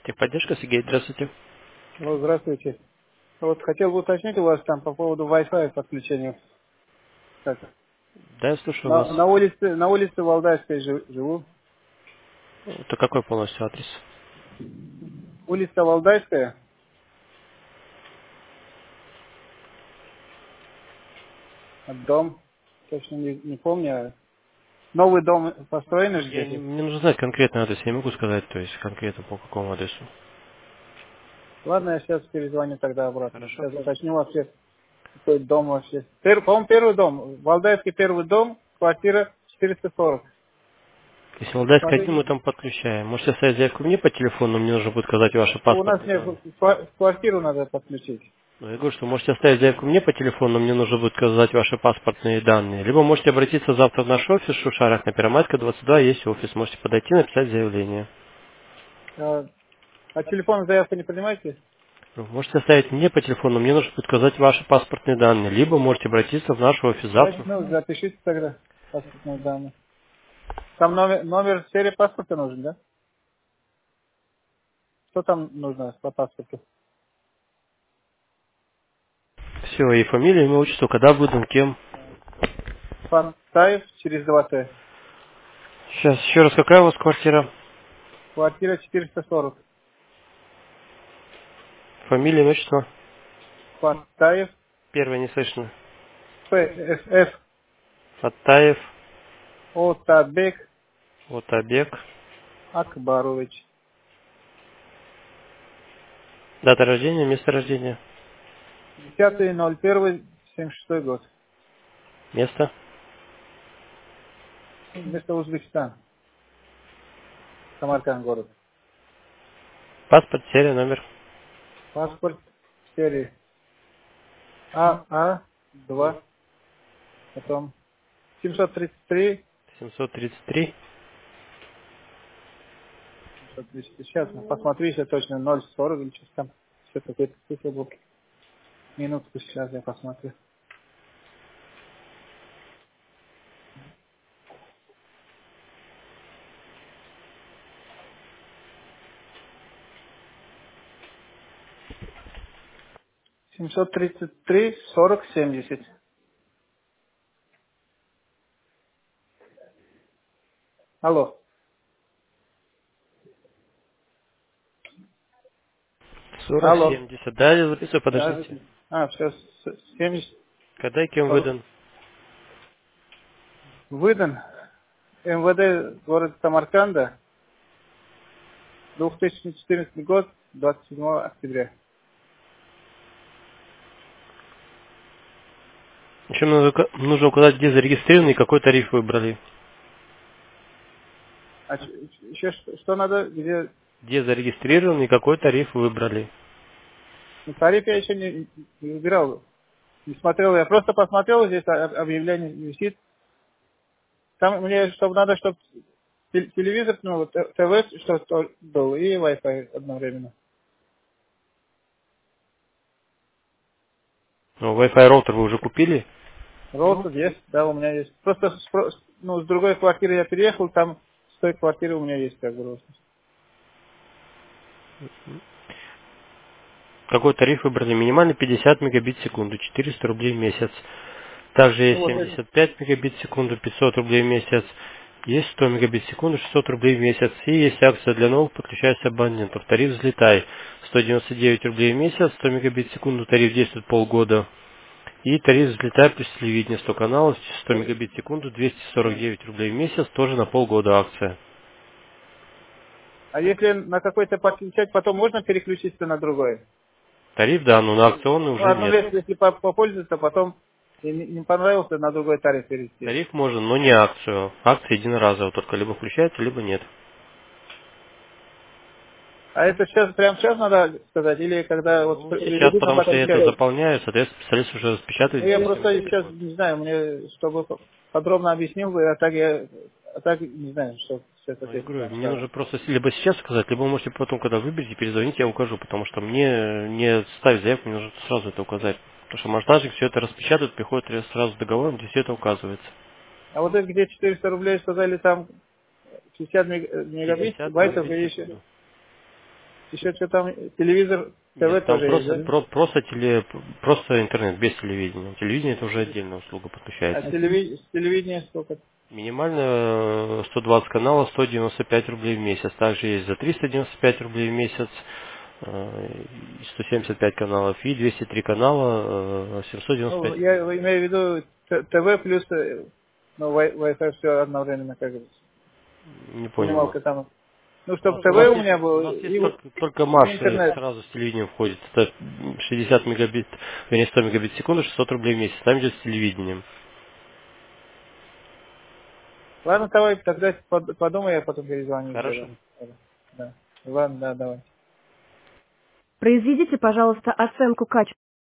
Техподдержка, Сергей, здравствуйте. Ну, здравствуйте. Вот хотел бы уточнить у вас там по поводу Wi-Fi подключения. Так, Да, я слушаю вас. на улице Валдайской живу. Это какой полностью адрес? Улица Валдайская, дом, точно не помню. Новый дом построен же здесь. Мне нужно знать конкретный адрес, я не могу сказать, то есть конкретно по какому адресу. Ладно, я сейчас перезвоню тогда обратно. Хорошо? Сейчас уточню вообще, какой дом вообще. По-моему, первый дом. Валдайский первый дом, квартира 440. Если Молдавская один, мы Смотрите, там подключаем. Можете оставить заявку мне по телефону, мне нужно будет сказать ваши у нас паспортные нет, данные. квартиру надо подключить. Ну, я говорю, что можете оставить заявку мне по телефону, мне нужно будет сказать ваши паспортные данные. Либо можете обратиться завтра в наш офис в Шушарах на Первомайска, 22, есть офис. Можете подойти, написать заявление. А телефон заявку не принимаете? Ну, можете оставить мне по телефону, мне нужно будет сказать ваши паспортные данные. Либо можете обратиться в наш офис Значит, завтра. ну, запишите тогда паспортные данные. Там номер серии паспорта нужен, да? Что там нужно по паспорту? Все, и фамилия, имя, отчество, когда выдан, кем. Фантаев через 2Т. Сейчас, еще раз, какая у вас квартира? Квартира 440. Фамилия, имя, отчество. Фантаев. Первое не слышно. ПФ. Фатаев, Отабек Отабек. Акбарович. Дата рождения, место рождения. 10.01.76 год. Место. Место Узбекистан. Самарканд город. Паспорт, серия, номер. Паспорт серии АА2. Потом 733. 733. 733. Сейчас посмотрю, если точно 040 или что там. Все какие-то цифры был. Минутку, сейчас я посмотрю. 733 40 70. Алло. Алло. 4070. Да, я записываю, Да. подождите. Все, 70. Когда и кем 40. выдан? Выдан МВД город Самарканда, 2014 год, 27 октября. Еще нужно указать, где зарегистрированы и какой тариф выбрали. А еще что надо, где Где зарегистрированы и какой тариф выбрали. ну, тариф я еще не выбирал, не смотрел. Я просто посмотрел, здесь объявление висит. Там мне, чтобы надо, чтобы телевизор, ну, вот, ТВ, что был, и Wi-Fi одновременно. Ну, Wi-Fi роутер вы уже купили? Роутер есть, да, у меня есть. Просто с другой квартиры я переехал, там с той квартиры у меня есть как бы роутер. Какой тариф выбрали? Минимальный 50 мегабит в секунду, 400 рублей в месяц. Также Ну есть вот это. 75 мегабит в секунду, 500 рублей в месяц. Есть 100 мегабит в секунду, 600 рублей в месяц. И есть акция для новых подключающихся абонентов. Тариф «Взлетай». 199 рублей в месяц, 100 мегабит в секунду. Тариф действует полгода. И тариф «Взлетай» плюс телевидение 100 каналов, 100 мегабит в секунду, 249 рублей в месяц. Тоже на полгода акция. А если на какой-то подключать, потом можно переключиться на другой? Тариф, да, но на акционный Ну, уже одну нет. вещь, если попользоваться, потом и не понравился, на другой тариф перейти. Тариф можно, но не акцию. Акция единоразовая, только либо включается, либо нет. А это сейчас, прямо сейчас надо сказать, или когда вот Ну, сейчас, придут на потому что я это подключать? заполняю, соответственно, специалист уже Ну, распечатает, я естественно, просто сейчас телефон. не знаю, мне, чтобы подробно объяснил бы, а так не знаю, что сейчас Ну, я ответить говорю, вам мне сразу. нужно просто либо сейчас сказать, либо вы можете потом, когда выберете, перезвонить, я укажу, потому что мне не ставить заявку, мне нужно сразу это указать. Потому что монтажник все это распечатает, приходит сразу с договором, где все это указывается. А вот это где 400 рублей сказали, там 60 мегабит, 50 байтов мегабит и в еще. секунду. Еще что там, телевизор, Нет, ТВ там тоже есть, да? просто интернет, без телевидения. Телевидение это уже отдельная услуга А подключается. телевидение сколько? Минимально 120 каналов, 195 рублей в месяц. Также есть за 395 рублей в месяц, 175 каналов и 203 канала, Ну, 795 я рублей. имею в виду ТВ плюс ну, Wi-Fi все одновременно, как бы. Не понял вас. Минималка там. Ну, У чтобы нас, у нас ТВ у есть, меня у был нас есть и только Маш интернет. сразу с телевидением входит. Это 60 мегабит, вернее 100 мегабит в секунду, 600 рублей в месяц. Там идет с телевидением. Ладно, давай, тогда подумай, я потом перезвоню Хорошо. тебе. Да. Ладно, да, давай. Произведите, пожалуйста, оценку качества.